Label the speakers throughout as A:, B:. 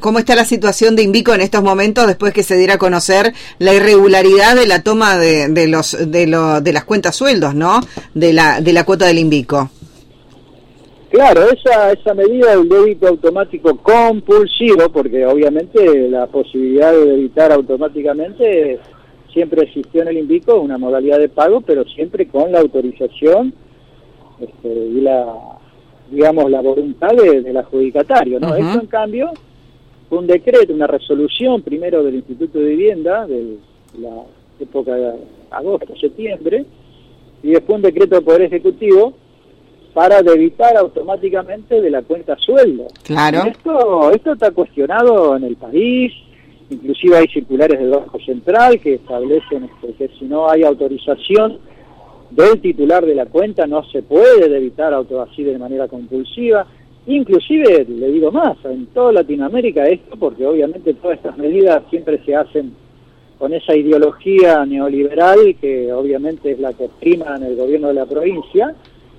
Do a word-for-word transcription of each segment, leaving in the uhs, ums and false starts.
A: cómo está la situación de Invico en estos momentos después que se diera a conocer la irregularidad de la toma de, de los de, lo, de las cuentas sueldos, ¿no? De la de la cuota del Invico.
B: Claro, esa esa medida del débito automático compulsivo, porque obviamente la posibilidad de debitar automáticamente siempre existió en el Invico, una modalidad de pago, pero siempre con la autorización este, y la, digamos, la voluntad de, del adjudicatario, ¿no? Uh-huh. Esto, en cambio, fue un decreto, una resolución, primero del Instituto de Vivienda, de la época de agosto, septiembre, y después un decreto del Poder Ejecutivo, para debitar automáticamente de la cuenta sueldo.
A: Claro.
B: Esto, esto está cuestionado en el país, inclusive hay circulares del Banco Central que establecen que si no hay autorización del titular de la cuenta no se puede debitar auto así de manera compulsiva. Inclusive, le digo más, en toda Latinoamérica esto, porque obviamente todas estas medidas siempre se hacen con esa ideología neoliberal que obviamente es la que prima en el gobierno de la provincia,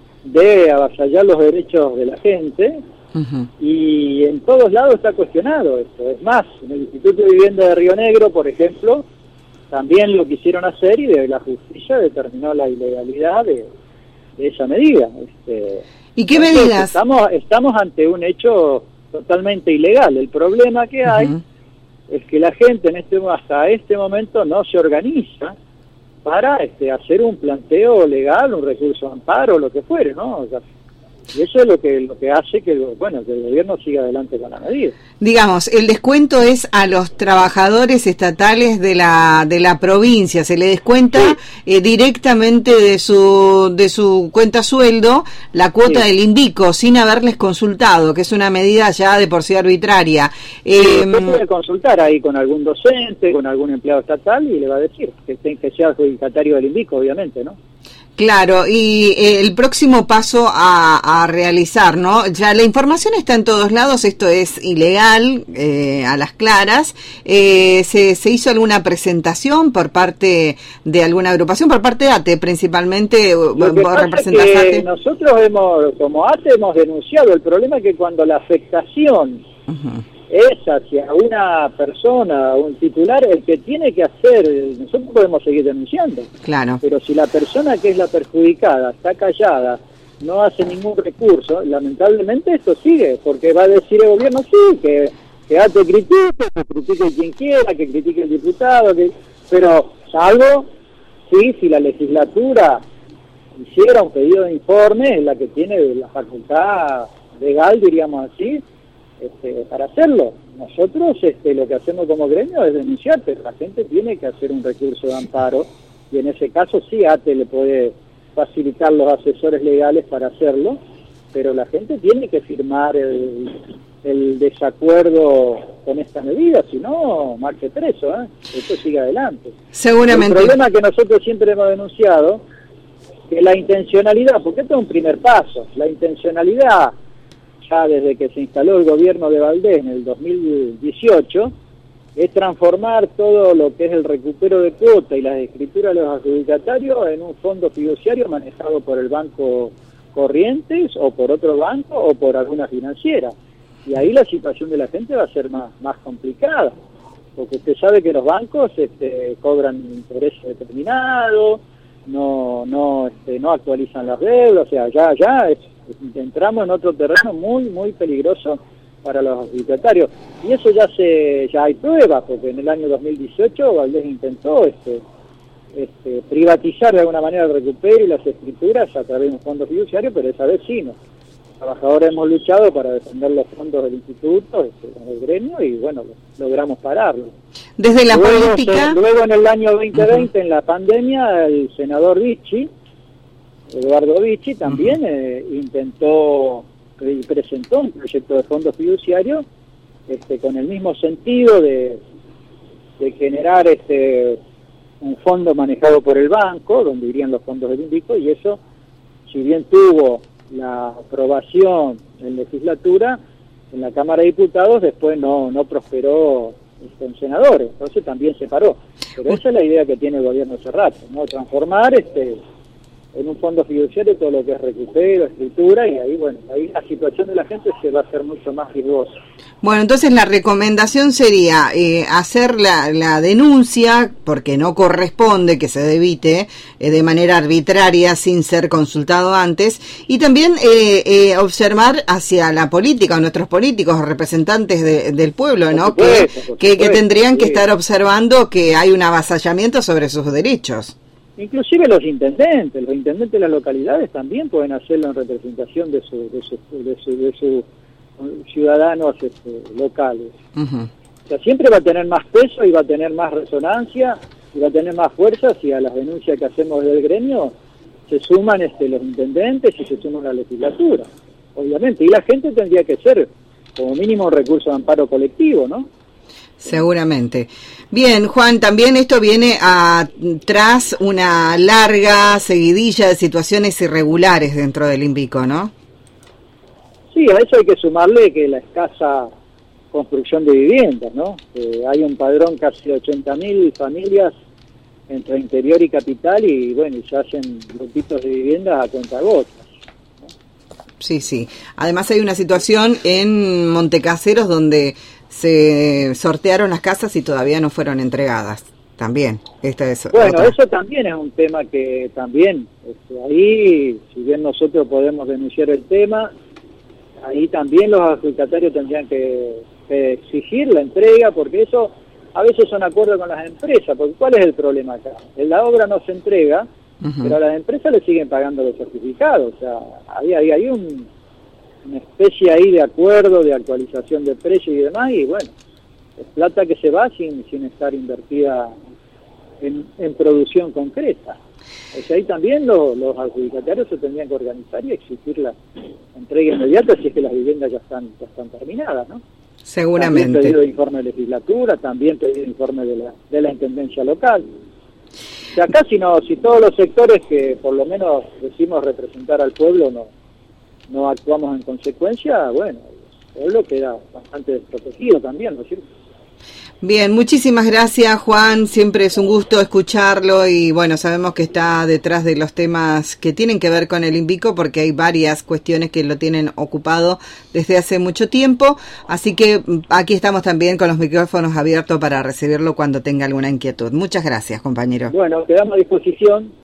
B: de avasallar los derechos de la gente, uh-huh. Y en todos lados está cuestionado esto. Es más, en el Instituto de Vivienda de Río Negro, por ejemplo, también lo quisieron hacer y de la justicia determinó la ilegalidad de, de esa medida. Este,
A: ¿Y qué medidas?
B: Estamos, estamos ante un hecho totalmente ilegal. El problema que hay uh-huh. es que la gente en este hasta este momento no se organiza para este, hacer un planteo legal, un recurso de amparo, lo que fuere, ¿no? O sea, y eso es lo que lo que hace que, bueno, que el gobierno siga adelante con la medida.
A: Digamos, el descuento es a los trabajadores estatales de la de la provincia, se le descuenta sí. eh, directamente de su de su cuenta sueldo la cuota sí. del Invico, sin haberles consultado, que es una medida ya de por sí arbitraria.
B: Eh, sí, usted puede consultar ahí con algún docente, con algún empleado estatal y le va a decir que, que sea adjudicatario del Invico, obviamente, ¿no?
A: Claro, y eh, el próximo paso a, a realizar, ¿no? Ya la información está en todos lados, esto es ilegal, eh, a las claras. Eh, ¿se, ¿Se hizo alguna presentación por parte de alguna agrupación, por parte de A T E principalmente?
B: Lo que
A: ¿Vos
B: representás es que A T E? Nosotros hemos, como A T E hemos denunciado, el problema es que cuando la afectación uh-huh. es hacia una persona, un titular, el que tiene que hacer, nosotros podemos seguir denunciando.
A: Claro.
B: Pero si la persona que es la perjudicada está callada, no hace ningún recurso, lamentablemente esto sigue, porque va a decir el gobierno, sí, que, que A T E critique, que critique quien quiera, que critique el diputado, que, pero salvo, sí, si la legislatura hiciera un pedido de informe, es la que tiene la facultad legal, diríamos así, Este, para hacerlo. Nosotros este, lo que hacemos como gremio es denunciar, pero la gente tiene que hacer un recurso de amparo y en ese caso sí A T E le puede facilitar los asesores legales para hacerlo, pero la gente tiene que firmar el, el desacuerdo con esta medida, si no, marche preso, ¿eh? Esto sigue adelante.
A: Seguramente.
B: El problema que nosotros siempre hemos denunciado, que la intencionalidad, porque esto es un primer paso, la intencionalidad ya desde que se instaló el gobierno de Valdés en el dos mil dieciocho, es transformar todo lo que es el recupero de cuota y las escrituras de los adjudicatarios en un fondo fiduciario manejado por el Banco Corrientes o por otro banco o por alguna financiera. Y ahí la situación de la gente va a ser más, más complicada, porque usted sabe que los bancos este, cobran intereses determinados, no, no, este, no actualizan las deudas, o sea, ya, ya es... entramos en otro terreno muy muy peligroso para los adjudicatarios y eso ya se ya hay pruebas, porque en el año dos mil dieciocho Valdés intentó este, este privatizar de alguna manera el recupero y las escrituras a través de un fondo fiduciario, pero esa vez sí, los trabajadores hemos luchado para defender los fondos del instituto, este, con el gremio, y bueno, logramos pararlo.
A: Desde la
B: luego,
A: política...
B: Se, luego en el año veinte veinte, uh-huh. en la pandemia, el senador Vicci, Eduardo Vicci, también uh-huh. eh, intentó y presentó un proyecto de fondo fiduciario este, con el mismo sentido de, de generar este un fondo manejado por el banco, donde irían los fondos del Invico, y eso, si bien tuvo la aprobación en legislatura, en la Cámara de Diputados, después no, no prosperó este, en senadores, entonces también se paró. Pero esa es la idea que tiene el gobierno hace rato, ¿no? Transformar este en un fondo fiduciario todo lo que es recupero, escritura, y ahí, bueno, ahí la situación de la gente se va a hacer mucho más riesgosa.
A: Bueno, entonces la recomendación sería eh, hacer la, la denuncia, porque no corresponde que se debite eh, de manera arbitraria sin ser consultado antes, y también eh, eh, observar hacia la política, nuestros políticos, representantes de, del pueblo, ¿no?
B: Por supuesto,
A: que,
B: por
A: que, que
B: supuesto,
A: tendrían
B: sí.
A: que estar observando que hay un avasallamiento sobre sus derechos.
B: Inclusive los intendentes, los intendentes de las localidades también pueden hacerlo en representación de su, de su, de su, de sus ciudadanos este, locales.
A: Uh-huh.
B: O sea, siempre va a tener más peso y va a tener más resonancia y va a tener más fuerza si a las denuncias que hacemos del gremio se suman este, los intendentes y se suman la legislatura, obviamente. Y la gente tendría que ser, como mínimo, un recurso de amparo colectivo, ¿no?
A: Seguramente. Bien, Juan, también esto viene a, tras una larga seguidilla de situaciones irregulares dentro del INVICO, ¿no?
B: Sí, a eso hay que sumarle que la escasa construcción de viviendas, ¿no? Eh, hay un padrón casi de ochenta mil familias entre interior y capital y, bueno, y se hacen grupitos de viviendas a cuentagotas.
A: Sí, sí. Además hay una situación en Montecaseros donde se sortearon las casas y todavía no fueron entregadas. También. Esta es
B: bueno,
A: otra.
B: Eso también es un tema que también, este, ahí, si bien nosotros podemos denunciar el tema, ahí también los adjudicatarios tendrían que, que exigir la entrega, porque eso a veces son acuerdos con las empresas, porque ¿cuál es el problema acá? La obra no se entrega, uh-huh. pero a las empresas le siguen pagando los certificados, o sea, hay, hay, hay un, una especie ahí de acuerdo, de actualización de precios y demás, y bueno, es plata que se va sin, sin estar invertida en, en producción concreta. O sea, ahí también los, los adjudicatarios se tendrían que organizar y exigir la entrega inmediata si es que las viviendas ya están, ya están terminadas, ¿no?
A: Seguramente.
B: También pedido informe de legislatura, también pedido informe de la, de la intendencia local. O sea, acá si, no, si todos los sectores que por lo menos decimos representar al pueblo no, no actuamos en consecuencia, bueno, el pueblo queda bastante desprotegido también, ¿no es cierto?
A: Bien, muchísimas gracias, Juan, siempre es un gusto escucharlo y bueno, sabemos que está detrás de los temas que tienen que ver con el INVICO porque hay varias cuestiones que lo tienen ocupado desde hace mucho tiempo, así que aquí estamos también con los micrófonos abiertos para recibirlo cuando tenga alguna inquietud. Muchas gracias, compañero.
B: Bueno, quedamos a disposición.